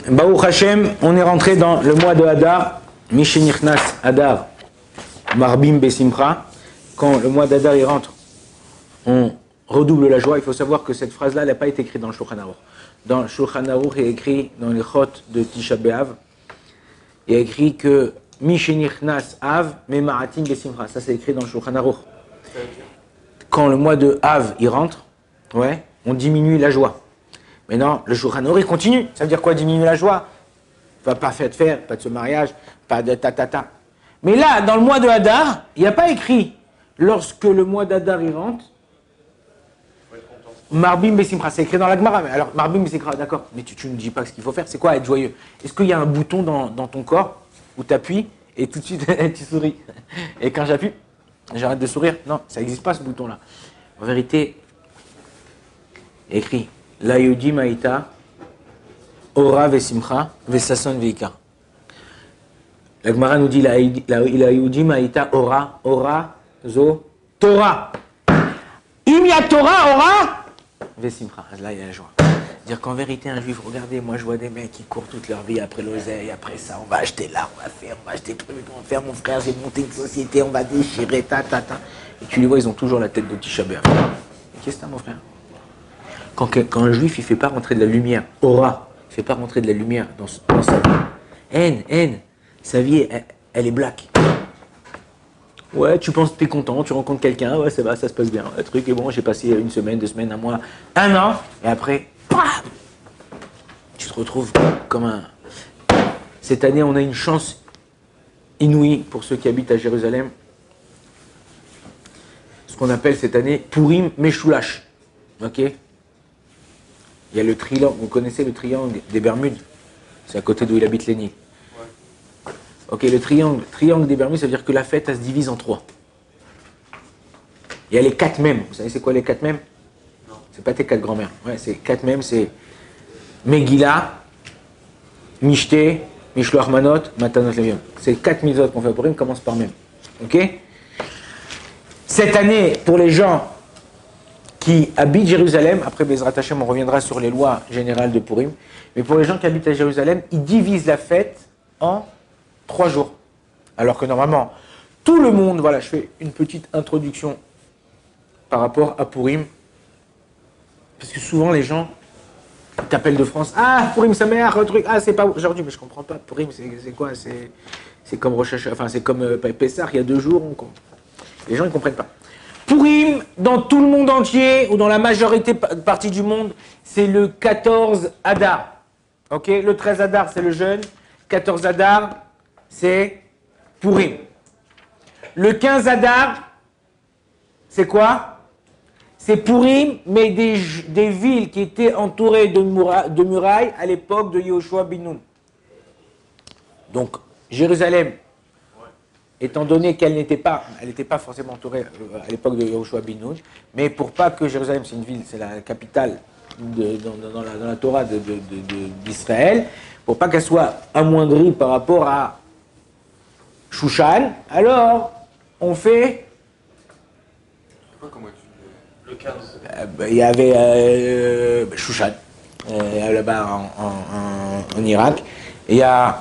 Baruch Hashem, on est rentré dans le mois de Hadar, Mishenichnas Hadar, Marbim Besimcha. Quand le mois d'Hadar y rentre, on redouble la joie. Il faut savoir que cette phrase-là, elle n'a pas été écrite dans le Shulchan Aruch. Dans le Shulchan Aruch, il est écrit dans les Chot de Tisha B'Av, il est écrit que Mishenichnas Av, Memaratim Besimcha. Ça, c'est écrit dans le Shulchan Aruch. Quand le mois de Av y rentre, ouais, on diminue la joie. Mais non, le Shulchan Aruch continue. Ça veut dire quoi, diminuer la joie? Pas de faire, pas de ce mariage, pas de ta. Mais là, dans le mois de Hadar, il n'y a pas écrit lorsque le mois d'Hadar y rentre, Marbim Besimcha. C'est écrit dans la Gemara. Alors, Marbim Besimcha, d'accord, mais tu ne dis pas ce qu'il faut faire. C'est quoi être joyeux? Est-ce qu'il y a un bouton dans ton corps où tu appuies et tout de suite tu souris? Et quand j'appuie, j'arrête de sourire? Non, ça n'existe pas ce bouton-là. En vérité, il est écrit La Yudi Maïta, Ora Vesimcha, Vesason Veika. La Gemara nous dit La Yudi Maïta, Ora, Zo, Torah. Il y a Torah, Ora, Vesimcha. Là, il y a la joie. Dire qu'en vérité, un juif, regardez, moi je vois des mecs qui courent toute leur vie après l'oseille, après ça, on va acheter là, on va acheter truc, on va faire, mon frère, j'ai monté une société, on va déchirer, ta. Et tu les vois, ils ont toujours la tête de Tisha B'Av. Qu'est-ce que c'est, mon frère? Quand un juif, il ne fait pas rentrer de la lumière, Aura, il ne fait pas rentrer de la lumière dans sa vie. Haine, sa vie, elle est black. Ouais, tu penses que tu es content, tu rencontres quelqu'un, ouais, ça va, ça se passe bien. Le truc est bon, j'ai passé une semaine, 2 semaines, 1 mois, 1 an, et après, bam, tu te retrouves comme un... Cette année, on a une chance inouïe pour ceux qui habitent à Jérusalem. Ce qu'on appelle cette année Purim Meshulash. Ok? Il y a le triangle, vous connaissez le triangle des Bermudes? C'est à côté d'où il habite Léni. Ouais. Ok, le triangle des Bermudes, ça veut dire que la fête, elle se divise en 3. Il y a les 4 mèmes. Vous savez c'est quoi les 4 mèmes? Non. C'est pas tes 4 grands-mères. Ouais, c'est 4 mèmes, c'est Megillah, Mishte, Mishloach Manot, Matanot Levion. C'est 4 mitzvot qu'on fait pour Purim, commence par mème. Ok? Cette année, pour les gens qui habitent Jérusalem, après Bezrat Hashem, on reviendra sur les lois générales de Purim, mais pour les gens qui habitent à Jérusalem, ils divisent la fête en 3 jours. Alors que normalement, tout le monde, voilà, je fais une petite introduction par rapport à Purim, parce que souvent les gens t'appellent de France, ah, Purim ça mère, un truc, ah, c'est pas aujourd'hui, mais je comprends pas, Purim c'est quoi? C'est comme Rosh Hashanah, enfin c'est comme Pessah, il y a 2 jours, les gens ils comprennent pas. Purim, dans tout le monde entier, ou dans la majorité partie du monde, c'est le 14 Hadar. Ok? Le 13 Hadar, c'est le jeûne. 14 Hadar, c'est Purim. Le 15 Hadar, c'est quoi? C'est Purim, mais des villes qui étaient entourées de murailles à l'époque de Yehoshua bin Nun. Donc, Jérusalem, étant donné qu'elle n'était pas forcément entourée à l'époque de Yehoshua bin Nun, mais pour pas que Jérusalem, c'est une ville, c'est la capitale dans la Torah d'Israël, pour pas qu'elle soit amoindrie par rapport à Shushan, alors on fait... Le 15. Il y avait Shushan, là-bas en Irak, et il y a...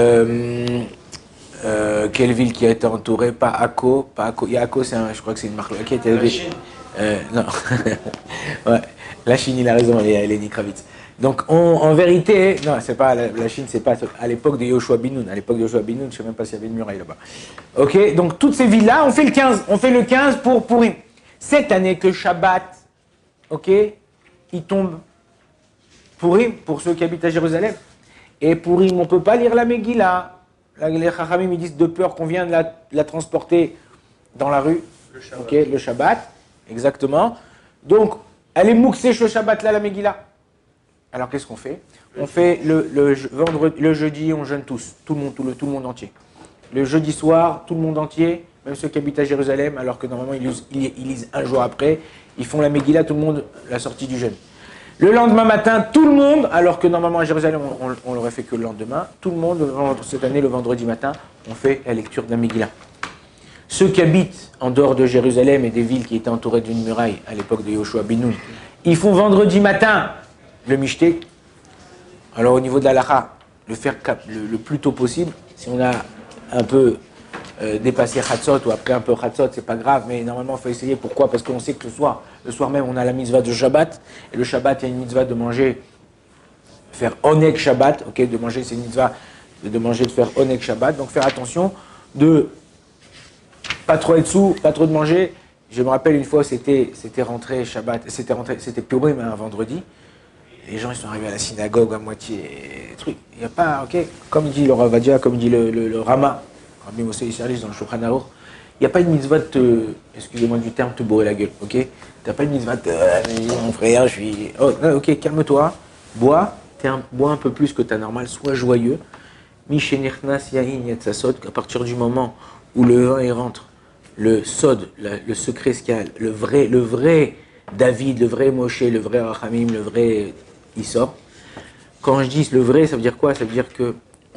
quelle ville qui a été entourée? Pas Akko. Il y a Akko, je crois que c'est une marque qui a été élevée. Non. Ouais. La Chine, il a raison, elle est Nikravitz. Donc, en vérité, non, c'est pas la Chine, c'est pas à l'époque de Yehoshua bin Nun. À l'époque de Yehoshua bin Nun, je sais même pas s'il y avait une muraille là-bas. Ok, donc toutes ces villes-là, on fait le 15. On fait le 15 pour Purim. Cette année que Shabbat, ok, il tombe Purim pour ceux qui habitent à Jérusalem. Et Purim, on peut pas lire la Megillah. Les Chachamim ils disent de peur qu'on vient de la transporter dans la rue. Le Shabbat. Okay, le Shabbat, exactement. Donc, elle est mouxée le Shabbat là, la Megillah. Alors qu'est-ce qu'on fait? On fait le jeudi, on jeûne tous, tout le monde entier. Le jeudi soir, tout le monde entier, même ceux qui habitent à Jérusalem, alors que normalement ils lisent 1 jour après, ils font la Megillah, tout le monde, la sortie du jeûne. Le lendemain matin, tout le monde, alors que normalement à Jérusalem, on l'aurait fait que le lendemain, tout le monde, cette année, le vendredi matin, on fait la lecture de la Megillah. Ceux qui habitent en dehors de Jérusalem et des villes qui étaient entourées d'une muraille à l'époque de Yehoshua bin Nun, ils font vendredi matin le Mishté, Alors au niveau de la halakha, le faire le plus tôt possible. Si on a un peu dépassé Khatsot ou après un peu Khatsot, c'est pas grave, mais normalement il faut essayer. Pourquoi? Parce qu'on sait que le soir même, on a la mitzvah de Shabbat. Et le Shabbat, il y a une mitzvah de manger, faire Oneg Shabbat. Ok, de manger, c'est une mitzvah de manger, de faire Oneg Shabbat. Donc faire attention de pas trop être sous, pas trop de manger. Je me rappelle une fois, c'était rentré Shabbat, c'était Purim un vendredi. Les gens ils sont arrivés à la synagogue à moitié truc. Il n'y a pas, ok, comme dit le Ravadia, comme dit le Rama, Rabbi Moshe Isserlis dans le Shulchan Aruch, il n'y a pas une mitzvah de te, excusez-moi du terme, te bourrer la gueule, ok? Tu n'as pas une mitzvah de mon frère, je suis. Oh, non, ok, calme-toi, bois un peu plus que ta normale, sois joyeux. Mishenirnas Yahin Yatsasod, à partir du moment où le vin il rentre, le sod, le secret scal, le vrai David, le vrai Moshe, le vrai Rachamim, le vrai, il sort. Quand je dis le vrai, ça veut dire quoi? Ça veut dire que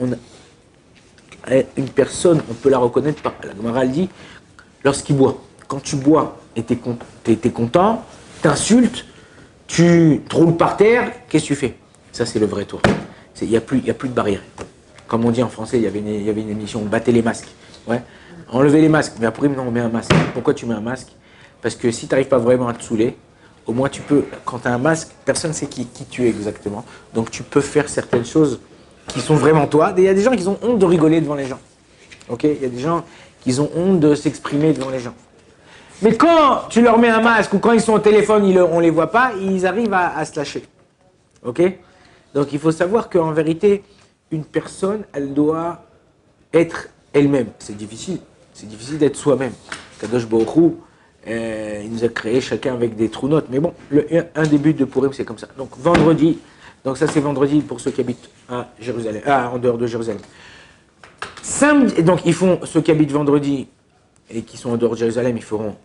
une personne, on peut la reconnaître par, la Gemara le dit, lorsqu'il boit. Quand tu bois et t'es content, t'insultes, tu te roules par terre, qu'est-ce que tu fais? Ça c'est le vrai tour. Il n'y a plus de barrière. Comme on dit en français, il y avait une émission, on battait les masques. Ouais. Enlever les masques, mais après, non, on met un masque. Pourquoi tu mets un masque? Parce que si tu n'arrives pas vraiment à te saouler, au moins tu peux, quand tu as un masque, personne ne sait qui tu es exactement. Donc tu peux faire certaines choses qui sont vraiment toi. Il y a des gens qui ont honte de rigoler devant les gens. Ok? Il y a des gens qui ont honte de s'exprimer devant les gens. Mais quand tu leur mets un masque ou quand ils sont au téléphone, on ne les voit pas, ils arrivent à se lâcher. Ok? Donc il faut savoir qu'en vérité, une personne, elle doit être elle-même. C'est difficile d'être soi-même. Kadosh Baruch Hu, il nous a créé chacun avec des trous notes. Mais bon, un des buts de Purim, c'est comme ça. Donc vendredi, donc ça c'est vendredi pour ceux qui habitent à Jérusalem, en dehors de Jérusalem. Samedi, donc ils font, ceux qui habitent vendredi et qui sont en dehors de Jérusalem, ils feront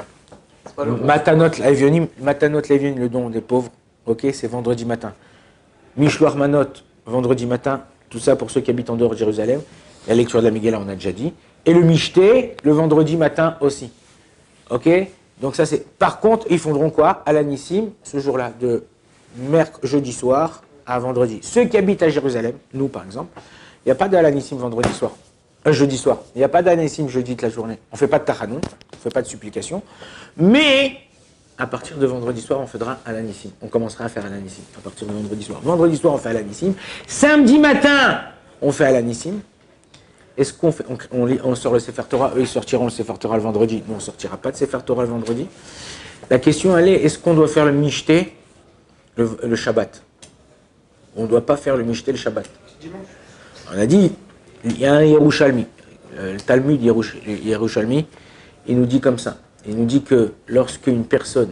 Matanot Levionim, le don des pauvres. Ok, c'est vendredi matin. Mishloach Manot, vendredi matin. Tout ça pour ceux qui habitent en dehors de Jérusalem. La lecture de la Megillah, on a déjà dit. Et le Mishté, le vendredi matin aussi. Ok? Donc ça c'est... Par contre, ils fondront quoi? À l'Anissim, ce jour-là, de jeudi soir à vendredi. Ceux qui habitent à Jérusalem, nous par exemple, il n'y a pas d'Alanissim vendredi soir. Jeudi soir. Il n'y a pas d'Alanissim jeudi de la journée. On ne fait pas de Tachanon, on ne fait pas de supplication. Mais... à partir de vendredi soir, on fera Alanissim. On commencera à faire Alanissim à partir de vendredi soir. Vendredi soir, on fait Alanissim. Samedi matin, on fait Alanissim. Est-ce qu'on fait, on sort le Sefer Torah, eux ils sortiront le Sefer Torah le vendredi. Nous, on ne sortira pas de Sefer Torah le vendredi. La question, elle est ce qu'on doit faire le Mishté le Shabbat? On ne doit pas faire le Mishté le Shabbat. On a dit, il y a un Yerushalmi. Le Talmud Yerushalmi, il nous dit comme ça. Il nous dit que lorsque une personne,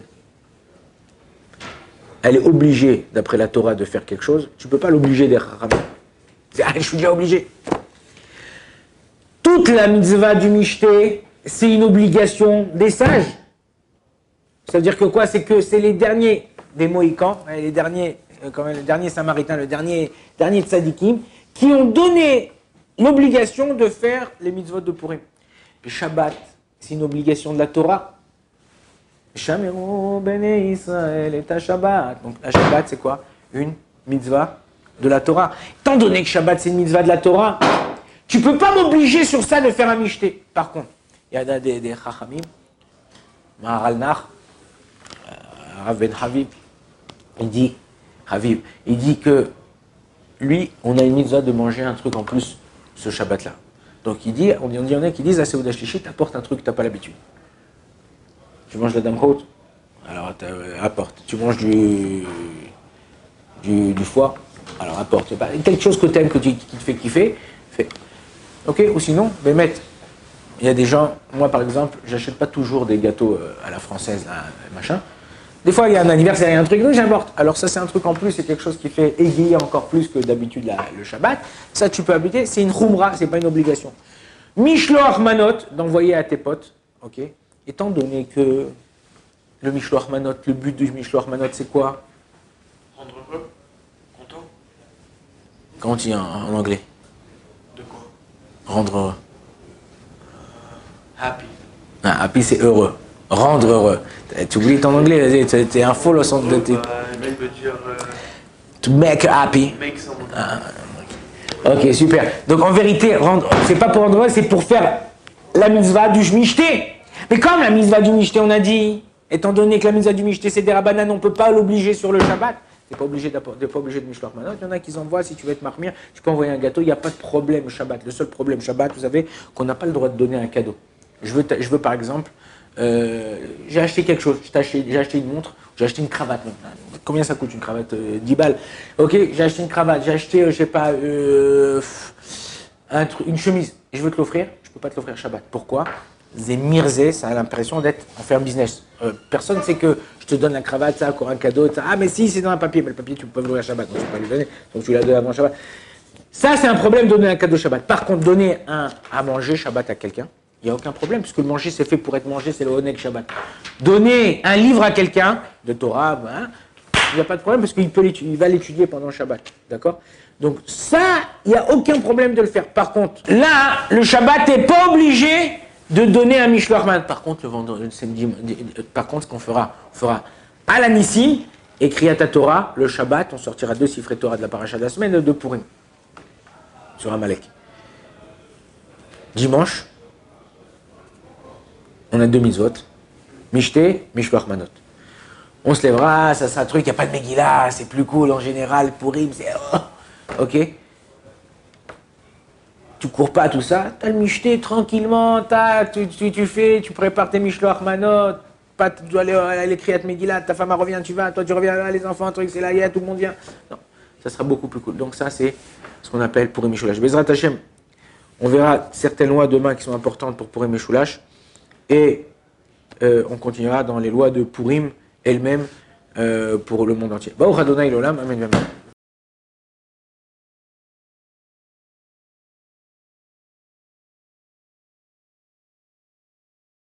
elle est obligée, d'après la Torah, de faire quelque chose, tu ne peux pas l'obliger d'être rabbin. Je suis déjà obligé. Toute la mitzvah du Mishté, c'est une obligation des sages. Ça veut dire que quoi? C'est que c'est les derniers des Mohicans, les derniers Samaritains, le dernier tzadikim, qui ont donné l'obligation de faire les mitzvot de Purim. Le Shabbat, c'est une obligation de la Torah. Shameru bene Israël et Shabbat. Donc la Shabbat, c'est quoi? Une mitzvah de la Torah. Étant donné que Shabbat, c'est une mitzvah de la Torah, tu ne peux pas m'obliger sur ça de faire un mishté. Par contre, il y a des chachamim, Maharal Nar, Rav Ben Habib, il dit que lui, on a une mitzvah de manger un truc en plus ce Shabbat-là. Donc on dit, il y en a qui disent, à Seudah Shlishi, t'apportes un truc que tu n'as pas l'habitude. Tu manges la damhot, alors apporte. Tu manges du foie, alors apporte. Quelque chose que tu aimes, qui te fait kiffer, fais. Ok? Ou sinon, Bémet, il y a des gens, moi par exemple, j'achète pas toujours des gâteaux à la française, là, machin. Des fois, il y a un anniversaire, il y a un truc, donc j'importe. Alors ça, c'est un truc en plus, c'est quelque chose qui fait égayer encore plus que d'habitude le Shabbat. Ça, tu peux habiter, c'est une khumra, c'est pas une obligation. Mishloach manot, d'envoyer à tes potes, ok? Étant donné que le Mishloach manot, le but du Mishloach manot, c'est quoi? Rendre heureux, content. Comment on dit en anglais? De quoi? Rendre heureux. Happy. Ah, happy, c'est heureux. Rendre heureux. Tu oublies ton anglais, t'es un faux le centre de tes. Il peut dire. To make happy. Make someone. Ok, super. Donc en vérité, c'est pas pour rendre heureux, c'est pour faire la mitzvah du mishté. Mais comme la mitzvah du mishté, on a dit, étant donné que la mitzvah du mishté c'est des rabanan, on ne peut pas l'obliger sur le Shabbat. Tu n'es pas obligé de mishloach manot. Il y en a qui envoient, si tu veux être marmire, tu peux envoyer un gâteau, il n'y a pas de problème Shabbat. Le seul problème Shabbat, vous savez, qu'on n'a pas le droit de donner un cadeau. Je veux par exemple, j'ai acheté quelque chose, j'ai acheté une montre, j'ai acheté une cravate. Combien ça coûte une cravate 10 balles. Ok, j'ai acheté une cravate, j'ai acheté, je sais pas, une chemise. Je veux te l'offrir, je ne peux pas te l'offrir Shabbat. Pourquoi? Zémirzé, ça a l'impression d'être en faire business. Personne ne sait que je te donne la cravate, ça, encore un cadeau. Ça. Ah, mais si, c'est dans un papier. Mais le papier, tu peux pas l'ouvrir Shabbat. Donc, tu peux pas lui donner. Donc, tu l'as donné avant Shabbat. Ça, c'est un problème de donner un cadeau Shabbat. Par contre, donner à manger Shabbat à quelqu'un, il n'y a aucun problème, puisque le manger, c'est fait pour être mangé, c'est le Oneg Shabbat. Donner un livre à quelqu'un, de Torah, il n'y a pas de problème, parce qu'il va l'étudier pendant Shabbat. D'accord? Donc, ça, il n'y a aucun problème de le faire. Par contre, là, le Shabbat n'est pas obligé de donner un mishloach manot. Par contre, le vendredi, samedi, par contre, ce qu'on fera, on fera à la Nissim, écrit à ta Torah, le Shabbat, on sortira 2 sifrei Torah de la paracha de la semaine de Purim, sur Amalek. Dimanche, on a 2 mitzvot, Mishté, Mishloach manot. On se lèvera, ça sera un truc, il n'y a pas de Megillah, c'est plus cool en général, Purim, c'est... Ok? Tu cours pas tout ça, tu as le michté tranquillement, tu prépares tes mishloach manot, tu dois aller à l'écrit Megillah, ta femme revient, tu vas, toi tu reviens, là, les enfants, truc, c'est là, tout le monde vient. Non, ça sera beaucoup plus cool. Donc ça, c'est ce qu'on appelle Purim Mishulash. Bezrat Hashem, on verra certaines lois demain qui sont importantes pour Purim Mishulash, et on continuera dans les lois de Purim elles-mêmes pour le monde entier. Baruch Adonai l'olam, amen, amen.